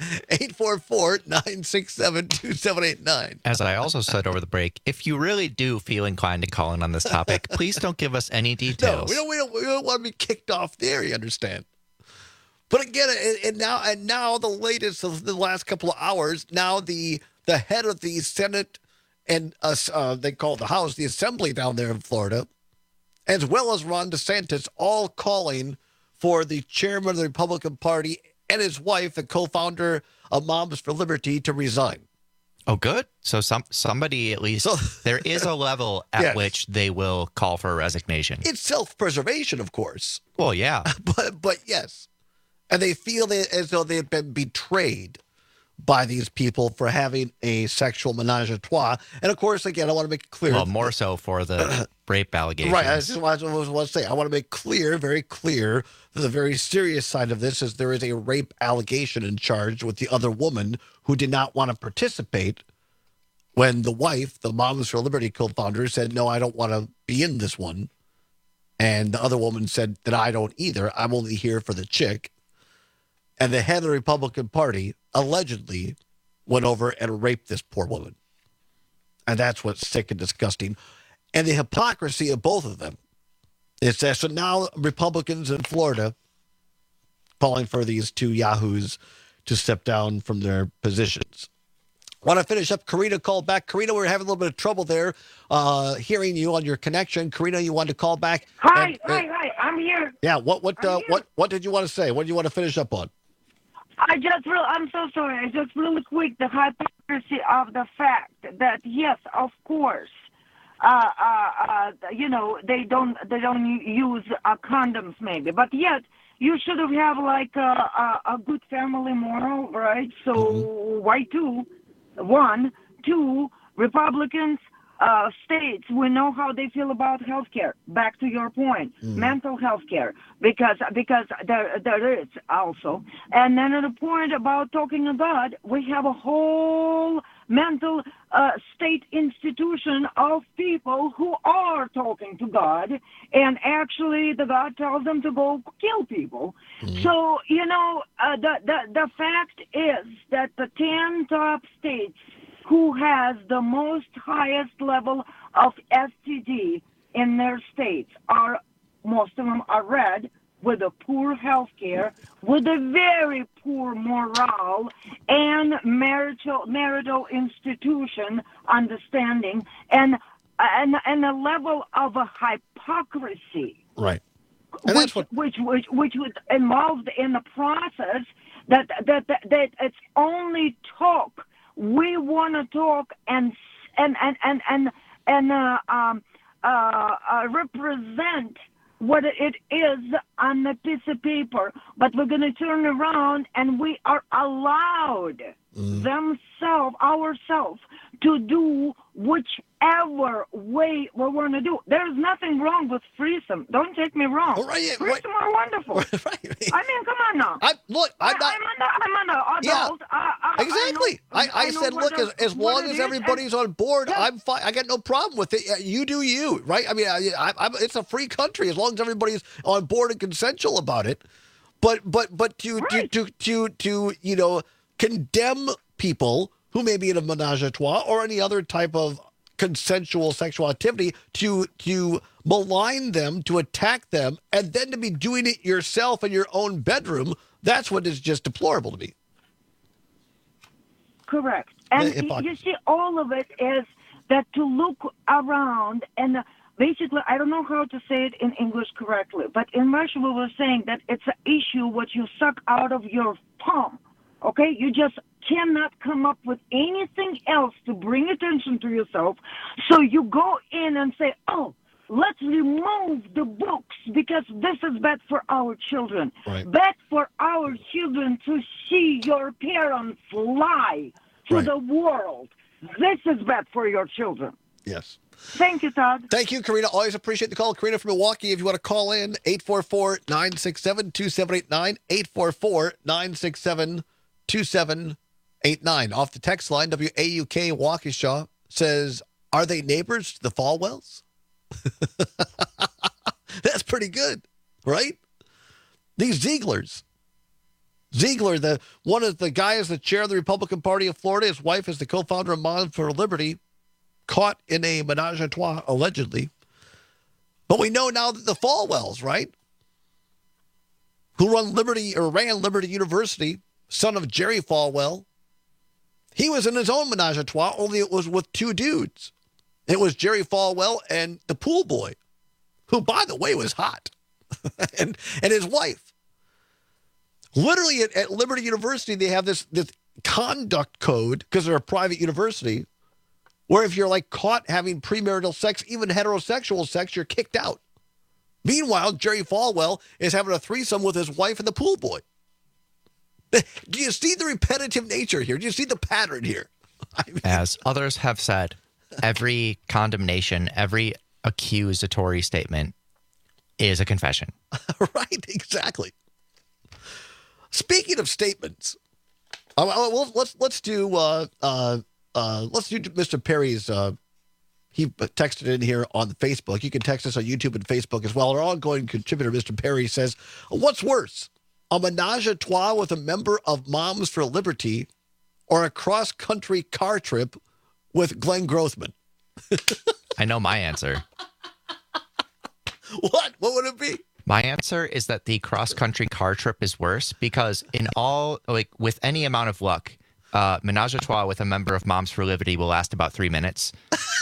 844-967-2789. As I also said over the break, if you really do feel inclined to call in on this topic, please don't give us any details. No, we don't want to be kicked off there, you understand? But again, and now the latest of the last couple of hours, now the head of the Senate and they call it the House, the Assembly down there in Florida, as well as Ron DeSantis, all calling for the chairman of the Republican Party and his wife, the co-founder of Moms for Liberty, to resign. Oh, good. So somebody at least, there is a level at which they will call for a resignation. It's self-preservation, of course. Well, yeah. But yes. And they feel as though they've been betrayed by these people for having a sexual menage a trois. And, of course, again, I want to make it clear. Well, more so for the rape allegations. Right. That's what I was want to say. I want to make clear, very clear, that the very serious side of this is there is a rape allegation in charge with the other woman who did not want to participate when the wife, the Moms for Liberty co-founder, said, no, I don't want to be in this one. And the other woman said that I don't either. I'm only here for the chick. And the head of the Republican Party allegedly went over and raped this poor woman. And that's what's sick and disgusting. And the hypocrisy of both of them is that so now Republicans in Florida calling for these two yahoos to step down from their positions. Want to finish up? Karina called back. Karina, we're having a little bit of trouble there hearing you on your connection. Karina, you wanted to call back? Hi. I'm here. Yeah. What did you want to say? What do you want to finish up on? I'm so sorry. Just really quick, the hypocrisy of the fact that yes, of course, they don't use condoms maybe, but yet you should have like a good family moral, right? So why two? One, two, Republicans, states, we know how they feel about health care. Back to your point, mental health care, because there is also. And then the point about talking to God, we have a whole mental state institution of people who are talking to God, and actually the God tells them to go kill people. So, the fact is that the 10 top states who has the most highest level of STD in their states most of them are red, with a poor health care, with a very poor morale and marital institution understanding, and a level of a hypocrisy. Right. And which would involve in the process that it's only talk. We want to talk and represent what it is on the piece of paper, but we're going to turn around and we are allowed ourselves to do whichever way we want to do. There's nothing wrong with threesome. Don't take me wrong. Threesome are wonderful. I mean, come on now. I'm an adult. Exactly. I said, look, as long as everybody's on board, I'm fine. I got no problem with it. You do you, right? I mean, it's a free country as long as everybody's on board and consensual about it. But to condemn people who may be in a menage a trois or any other type of consensual sexual activity, to malign them, to attack them, and then to be doing it yourself in your own bedroom, that's what is just deplorable to me. Correct. And you see, all of it is that to look around and basically, I don't know how to say it in English correctly, but in Russian we were saying that it's an issue what you suck out of your palm. Okay? You just cannot come up with anything else to bring attention to yourself. So you go in and say, oh, let's remove the books because this is bad for our children. Right. Bad for our children to see your parents lie to the world. This is bad for your children. Yes. Thank you, Todd. Thank you, Karina. Always appreciate the call. Karina from Milwaukee, if you want to call in, 844-967-2789, 2789. Off the text line, WAUK Waukesha says, are they neighbors to the Falwells? That's pretty good, right? These Zieglers. Ziegler, one of the guys, the chair of the Republican Party of Florida, his wife is the co-founder of Moms for Liberty, caught in a menage a trois, allegedly. But we know now that the Falwells, right, who ran Liberty University, son of Jerry Falwell, he was in his own menage a trois, only it was with two dudes. It was Jerry Falwell and the pool boy, who, by the way, was hot, and his wife. Literally at Liberty University, they have this conduct code, because they're a private university, where if you're like caught having premarital sex, even heterosexual sex, you're kicked out. Meanwhile, Jerry Falwell is having a threesome with his wife and the pool boy. Do you see the repetitive nature here? Do you see the pattern here? I mean, as others have said, every condemnation, every accusatory statement is a confession. Right, exactly. Speaking of statements, let's do Mr. Perry's. He texted in here on Facebook. You can text us on YouTube and Facebook as well. Our ongoing contributor, Mr. Perry, says, "What's worse, a menage a trois with a member of Moms for Liberty, or a cross-country car trip with Glenn Grothman?" I know my answer. What? What would it be? My answer is that the cross-country car trip is worse because with any amount of luck, menage a trois with a member of Moms for Liberty will last about 3 minutes.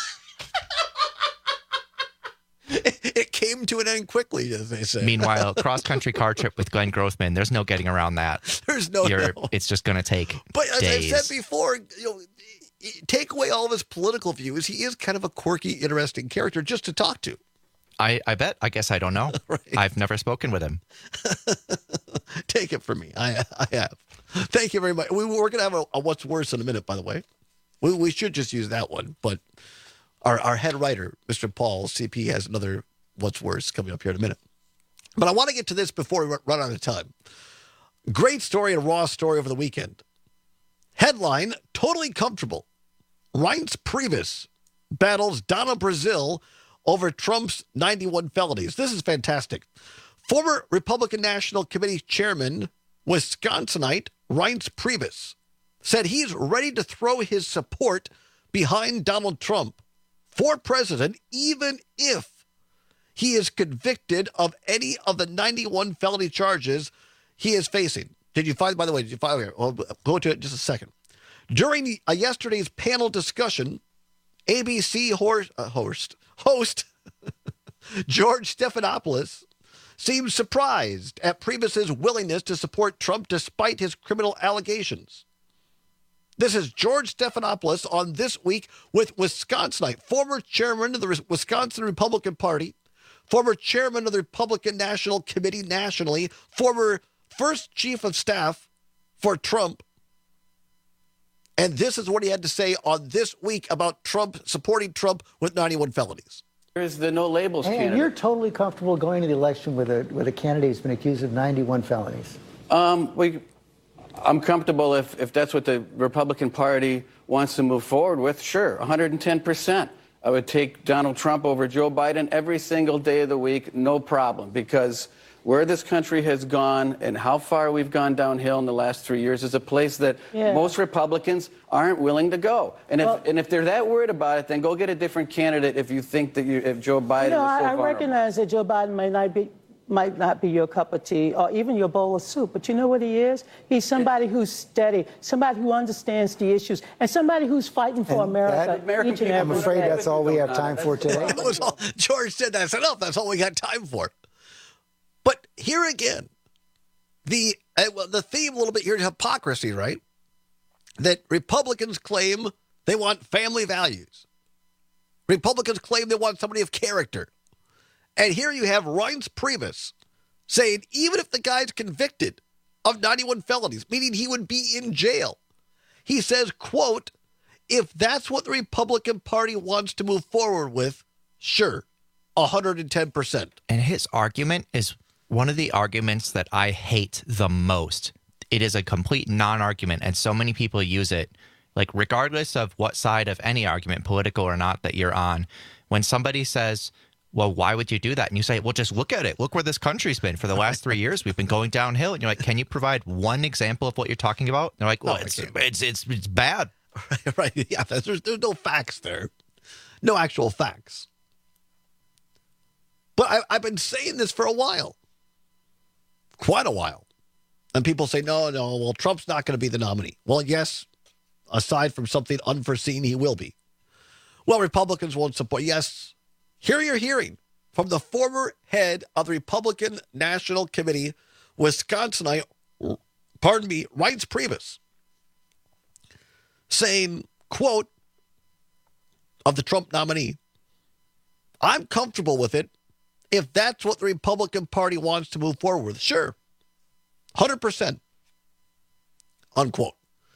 It came to an end quickly, as they say. Meanwhile, cross-country car trip with Glenn Grothman, there's no getting around that. There's no. It's just going to take But as days. I said before, take away all of his political views, he is kind of a quirky, interesting character just to talk to. I bet. I guess I don't know. Right. I've never spoken with him. Take it from me. I have. Thank you very much. We're going to have a What's Worse in a minute, by the way. We should just use that one. But our head writer, Mr. Paul, CP, has another What's Worse coming up here in a minute. But I want to get to this before we run out of time. Great story and raw story over the weekend. Headline, totally comfortable. Reince Priebus battles Donna Brazile over Trump's 91 felonies. This is fantastic. Former Republican National Committee Chairman, Wisconsinite Reince Priebus, said he's ready to throw his support behind Donald Trump for president, even if he is convicted of any of the 91 felony charges he is facing. Did you find here? I'll go to it in just a second. During yesterday's panel discussion, ABC host George Stephanopoulos seemed surprised at Priebus's willingness to support Trump despite his criminal allegations. This is George Stephanopoulos on This Week with Wisconsinite, former chairman of the Wisconsin Republican Party, former chairman of the Republican National Committee nationally, former first chief of staff for Trump. And this is what he had to say on This Week about Trump, supporting Trump with 91 felonies. There's the no labels candidate. You're totally comfortable going to the election with a candidate who's been accused of 91 felonies? I'm comfortable if that's what the Republican Party wants to move forward with. Sure, 110%. I would take Donald Trump over Joe Biden every single day of the week, no problem, because where this country has gone and how far we've gone downhill in the last 3 years is a place that most Republicans aren't willing to go. And if they're that worried about it, then go get a different candidate if you think that if Joe Biden is so vulnerable. I recognize that Joe Biden might not be your cup of tea or even your bowl of soup, but you know what he is? He's somebody who's steady, somebody who understands the issues, and somebody who's fighting for America each and every day. I'm afraid that's all we have time for today. George said that's enough. That's all we got time for. But here again, the theme a little bit here is hypocrisy, right? That Republicans claim they want family values. Republicans claim they want somebody of character. And here you have Reince Priebus saying even if the guy's convicted of 91 felonies, meaning he would be in jail, he says, quote, if that's what the Republican Party wants to move forward with, sure, 110%. And his argument is one of the arguments that I hate the most it is a complete non-argument, and so many people use it, like regardless of what side of any argument, political or not, that you're on. When somebody says, well, why would you do that? And you say, well, just look at it. Look where this country's been for the last 3 years. We've been going downhill. And you're like, can you provide one example of what you're talking about? And they're like, well, it's bad. Right. Yeah, there's no facts there. No actual facts. But I've been saying this for a while. Quite a while. And people say, no, well, Trump's not going to be the nominee. Well, yes, aside from something unforeseen, he will be. Well, Republicans won't support. Yes, here you're hearing from the former head of the Republican National Committee, Wisconsinite, Reince Priebus, saying, quote, of the Trump nominee, I'm comfortable with it if that's what the Republican Party wants to move forward with. Sure. 100%. Unquote.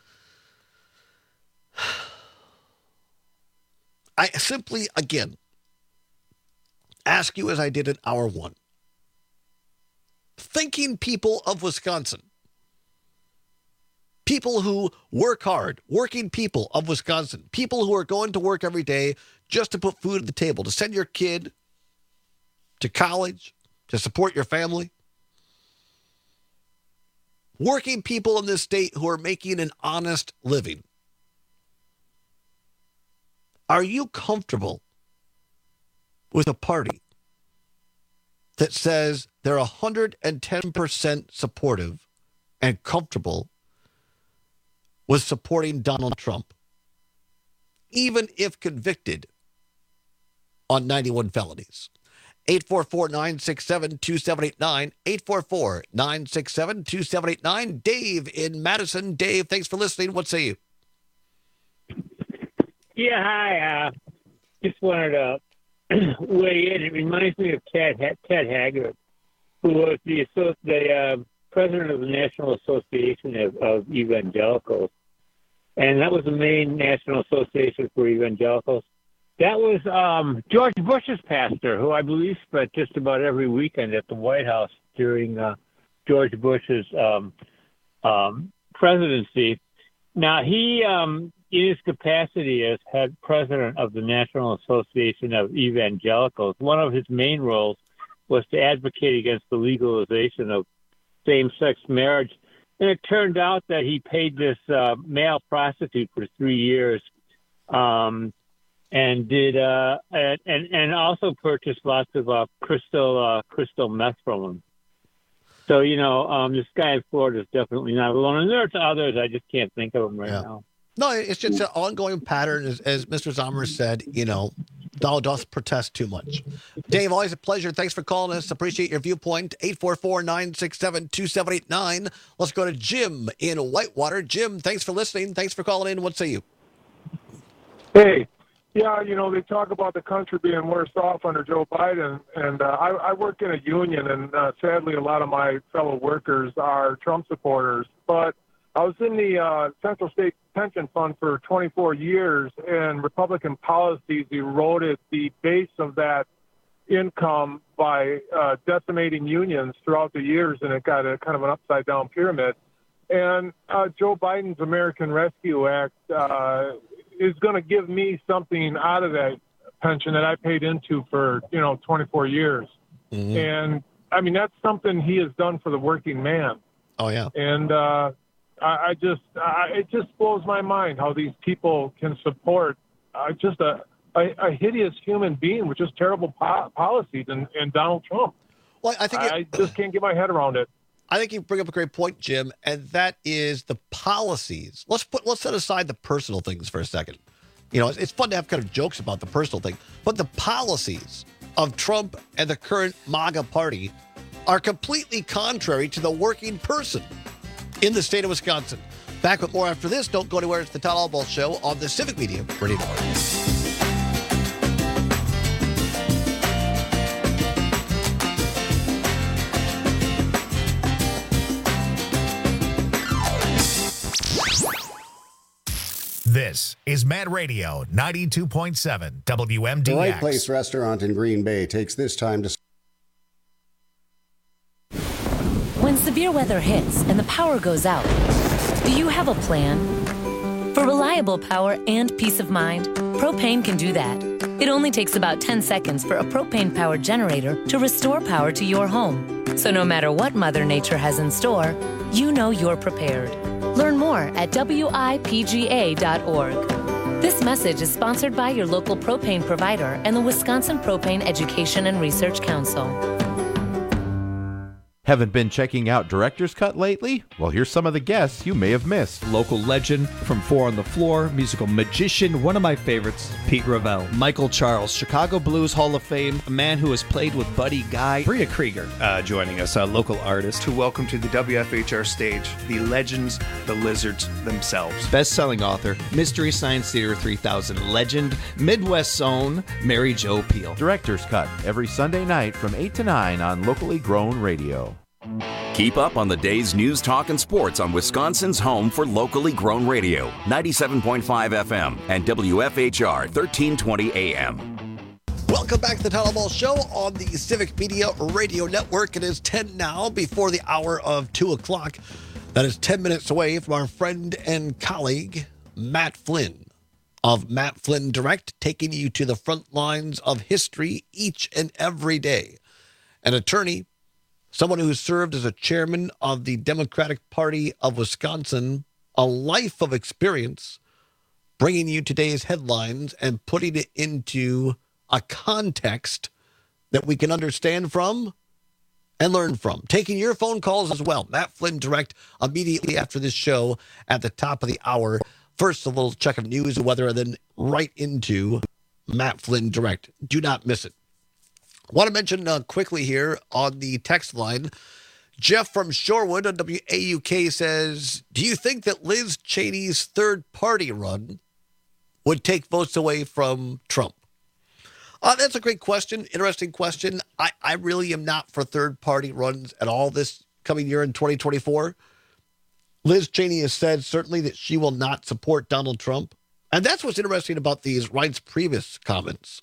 I simply, again, ask you as I did in hour one. Thinking people of Wisconsin, people who work hard, working people of Wisconsin, people who are going to work every day just to put food at the table, to send your kid to college, to support your family. Working people in this state who are making an honest living. Are you comfortable with a party that says they're 110% supportive and comfortable with supporting Donald Trump, even if convicted on 91 felonies? 844-967-2789, 844-967-2789. Dave in Madison. Dave, thanks for listening. What say you? Yeah, hi. Just wanted to weigh in. It reminds me of Ted Haggard, who was the president of the National Association of Evangelicals. And that was the main National Association for Evangelicals. That was George Bush's pastor, who I believe spent just about every weekend at the White House during George Bush's presidency. Now, he, in his capacity as head president of the National Association of Evangelicals, one of his main roles was to advocate against the legalization of same-sex marriage. And it turned out that he paid this male prostitute for 3 years. And did and also purchased lots of crystal meth from him. So this guy in Florida is definitely not alone, and there are others. I just can't think of them right now. No, it's just an ongoing pattern, as Mr. Zomer said. Donald does protest too much. Dave, always a pleasure. Thanks for calling us. Appreciate your viewpoint. 844-967-2789. Let's go to Jim in Whitewater. Jim, thanks for listening. Thanks for calling in. What say you? Hey. Yeah, they talk about the country being worse off under Joe Biden, and I work in a union, and sadly a lot of my fellow workers are Trump supporters. But I was in the Central State Pension Fund for 24 years, and Republican policies eroded the base of that income by decimating unions throughout the years, and it got a kind of an upside-down pyramid. And Joe Biden's American Rescue Act is going to give me something out of that pension that I paid into for 24 years. Mm-hmm. And I mean, that's something he has done for the working man. Oh yeah. And it just blows my mind how these people can support just a hideous human being with just terrible policies and Donald Trump. Well, I just can't get my head around it. I think you bring up a great point, Jim, and that is the policies. Let's set aside the personal things for a second. It's fun to have kind of jokes about the personal thing, but the policies of Trump and the current MAGA party are completely contrary to the working person in the state of Wisconsin. Back with more after this. Don't go anywhere. It's the Todd Albaugh Show on the Civic Media Radio Network. This is Mad Radio 92.7 WMDX. The Right Place restaurant in Green Bay takes this time to... When severe severe weather hits and the power goes out, do you have a plan? For reliable power and peace of mind, Propane can do that. It only takes about 10 seconds for a propane-powered generator to restore power to your home. So no matter what Mother Nature has in store, you know you're prepared. Learn more at WIPGA.org. This message is sponsored by your local propane provider and the Wisconsin Propane Education and Research Council. Haven't been checking out Director's Cut lately? Well, here's some of the guests you may have missed. Local legend from Four on the Floor, musical magician, one of my favorites, Pete Ravel. Michael Charles, Chicago Blues Hall of Fame, a man who has played with Buddy Guy. Bria Krieger joining us, a local artist. To welcome to the WFHR stage, the legends, the lizards themselves. Best-selling author, Mystery Science Theater 3000 legend, Midwest's own, Mary Jo Pehl. Director's Cut, every Sunday night from 8 to 9 on Locally Grown Radio. Keep up on the day's news, talk, and sports on Wisconsin's home for locally grown radio, 97.5 FM and WFHR 1320 AM. Welcome back to the Town Hall Show on the Civic Media Radio Network. It is 10 now, before the hour of 2 o'clock. That is 10 minutes away from our friend and colleague, Matt Flynn, of Matt Flynn Direct, taking you to the front lines of history each and every day. An attorney, someone who served as a chairman of the Democratic Party of Wisconsin, a life of experience, bringing you today's headlines and putting it into a context that we can understand from and learn from. Taking your phone calls as well. Matt Flynn Direct immediately after this show at the top of the hour. First, a little check of news and weather, and then right into Matt Flynn Direct. Do not miss it. I want to mention quickly here on the text line, Jeff from Shorewood on WAUK says, do you think that Liz Cheney's third-party run would take votes away from Trump? That's a great question, interesting question. I really am not for third-party runs at all this coming year in 2024. Liz Cheney has said certainly that she will not support Donald Trump. And that's what's interesting about these Reince Priebus comments.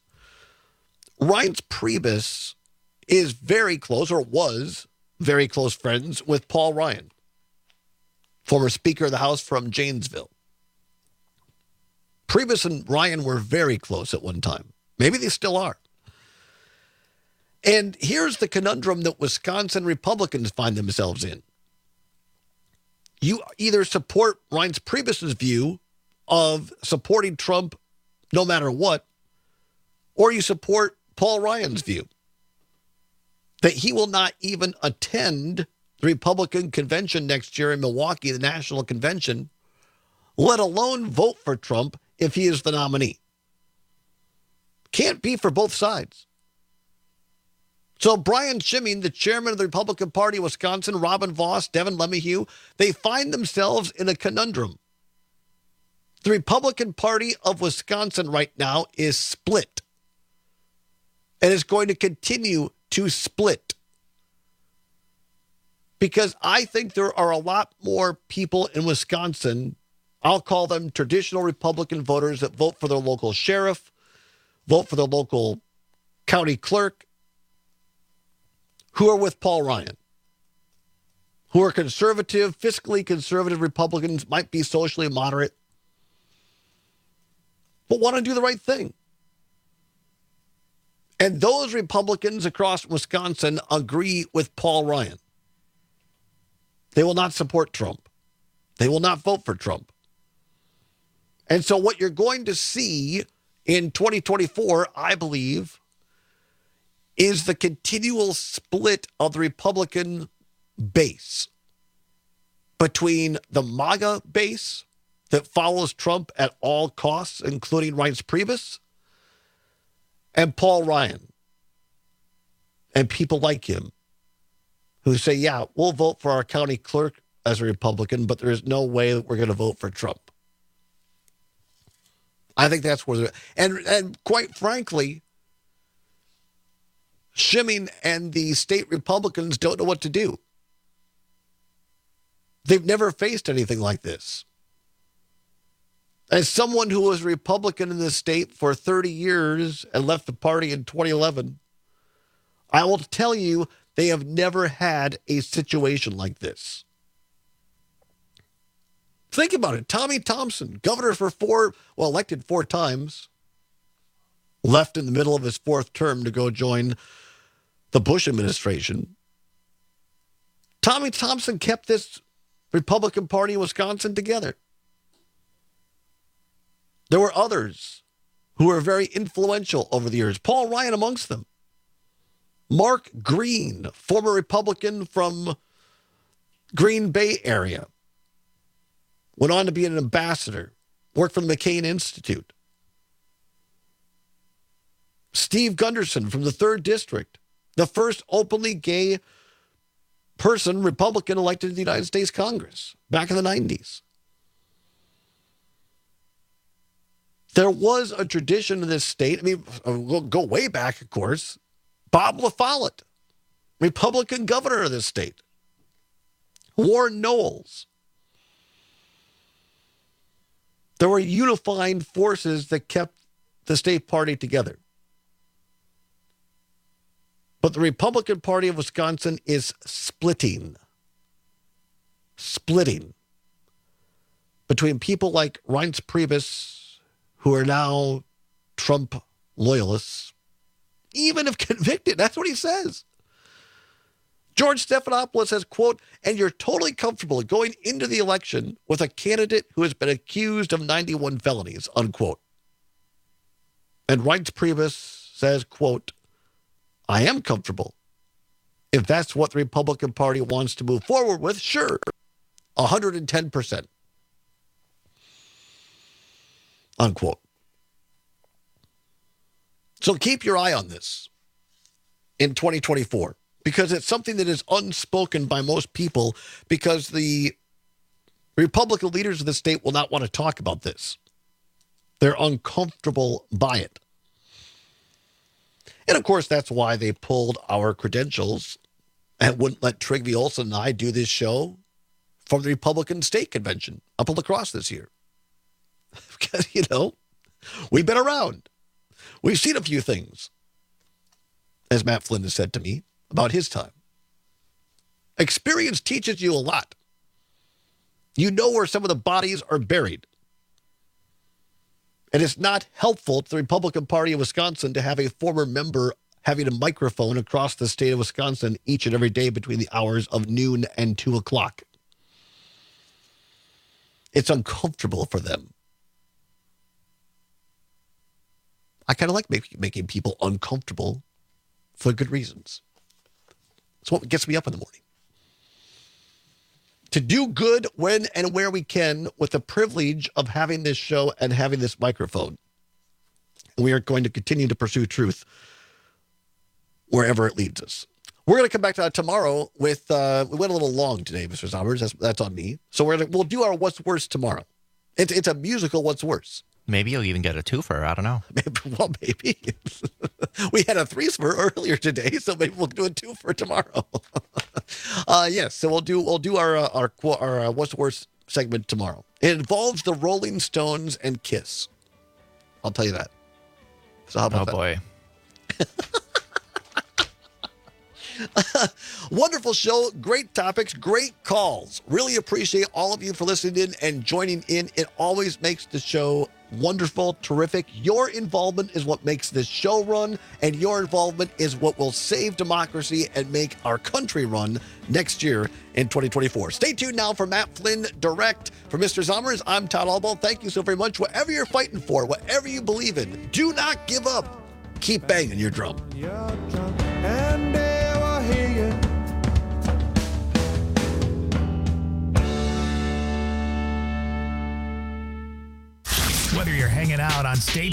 Reince Priebus is very close, or was very close friends with Paul Ryan, former Speaker of the House from Janesville. Priebus and Ryan were very close at one time. Maybe they still are. And here's the conundrum that Wisconsin Republicans find themselves in. You either support Reince Priebus's view of supporting Trump no matter what, or you support Paul Ryan's view that he will not even attend the Republican convention next year in Milwaukee, the national convention, let alone vote for Trump if he is the nominee. Can't be for both sides. So Brian Schimming, the chairman of the Republican Party of Wisconsin, Robin Voss, Devin LeMahieu, they find themselves in a conundrum. The Republican Party of Wisconsin right now is split. And is going to continue to split. Because I think there are a lot more people in Wisconsin, I'll call them traditional Republican voters, that vote for their local sheriff, vote for their local county clerk, who are with Paul Ryan, who are conservative, fiscally conservative Republicans, might be socially moderate, but want to do the right thing. And those Republicans across Wisconsin agree with Paul Ryan. They will not support Trump. They will not vote for Trump. And so what you're going to see in 2024, I believe, is the continual split of the Republican base between the MAGA base that follows Trump at all costs, including Reince Priebus, and Paul Ryan, and people like him who say, yeah, we'll vote for our county clerk as a Republican, but there is no way that we're going to vote for Trump. I think that's where they're and quite frankly, Schimming and the state Republicans don't know what to do. They've never faced anything like this. As someone who was a Republican in this state for 30 years and left the party in 2011, I will tell you They have never had a situation like this. Think about it. Tommy Thompson, governor for elected 4 times, left in the middle of his 4th term to go join the Bush administration. Tommy Thompson kept this Republican Party in Wisconsin together. There were others who were very influential over the years. Paul Ryan amongst them. Mark Green, former Republican from Green Bay area, went on to be an ambassador, worked for the McCain Institute. Steve Gunderson from the 3rd District, the first openly gay person, Republican, elected to the United States Congress back in the 90s. There was a tradition in this state. I mean, we'll go way back, of course. Bob LaFollette, Republican governor of this state. Warren Knowles. There were unifying forces that kept the state party together. But the Republican Party of Wisconsin is splitting. Splitting. Between people like Reince Priebus, who are now Trump loyalists, even if convicted. That's what he says. George Stephanopoulos says, quote, and you're totally comfortable going into the election with a candidate who has been accused of 91 felonies, unquote. And Reince Priebus says, quote, I am comfortable. If that's what the Republican Party wants to move forward with, sure, 110%. Unquote. So keep your eye on this in 2024, because it's something that is unspoken by most people, because the Republican leaders of the state will not want to talk about this. They're uncomfortable by it. And of course, that's why they pulled our credentials and wouldn't let Trygve Olsen and I do this show from the Republican State Convention up in La Crosse this year. Because, you know, we've been around. We've seen a few things, as Matt Flynn has said to me about his time. Experience teaches you a lot. You know where some of the bodies are buried. And it's not helpful to the Republican Party of Wisconsin to have a former member having a microphone across the state of Wisconsin each and every day between the hours of noon and 2 o'clock. It's uncomfortable for them. I kind of like making people uncomfortable for good reasons. It's what gets me up in the morning. To do good when and where we can with the privilege of having this show and having this microphone. We are going to continue to pursue truth wherever it leads us. We're going to come back to that tomorrow with, we went a little long today, Mr. Sommers. That's on me. So we'll do our What's Worse tomorrow. It's a musical What's Worse. Maybe you'll even get a twofer. I don't know. Well, maybe. We had a threefer earlier today, so maybe we'll do a twofer tomorrow. Yes, so we'll do our What's Worse segment tomorrow. It involves the Rolling Stones and Kiss. I'll tell you that. So how about that? Oh, boy. Wonderful show, great topics, great calls. Really appreciate all of you for listening in and joining in. It always makes the show wonderful, terrific. Your involvement is what makes this show run, and your involvement is what will save democracy and make our country run next year in 2024. Stay tuned now for Matt Flynn Direct. For Mr. Sommers, I'm Todd Albaugh. Thank you so very much. Whatever you're fighting for, whatever you believe in, do not give up. Keep banging your drum. And they will hear you. Whether you're hanging out on stage,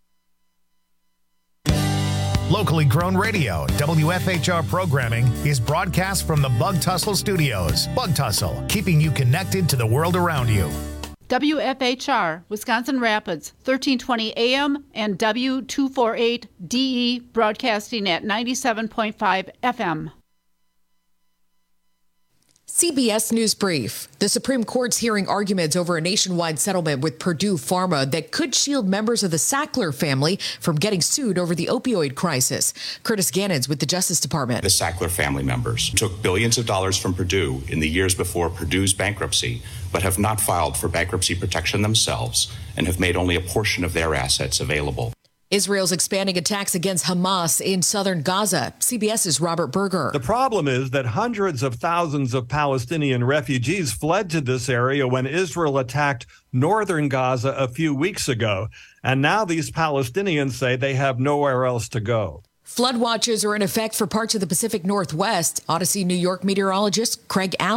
locally grown radio, WFHR programming is broadcast from the Bug Tussle Studios. Bug Tussle, keeping you connected to the world around you. WFHR, Wisconsin Rapids, 1320 AM and W248DE, broadcasting at 97.5 FM. CBS News Brief. The Supreme Court's hearing arguments over a nationwide settlement with Purdue Pharma that could shield members of the Sackler family from getting sued over the opioid crisis. Curtis Gannon's with the Justice Department. The Sackler family members took billions of dollars from Purdue in the years before Purdue's bankruptcy, but have not filed for bankruptcy protection themselves and have made only a portion of their assets available. Israel's expanding attacks against Hamas in southern Gaza. CBS's Robert Berger. The problem is that hundreds of thousands of Palestinian refugees fled to this area when Israel attacked northern Gaza a few weeks ago. And now these Palestinians say they have nowhere else to go. Flood watches are in effect for parts of the Pacific Northwest. Odyssey New York meteorologist Craig Allen.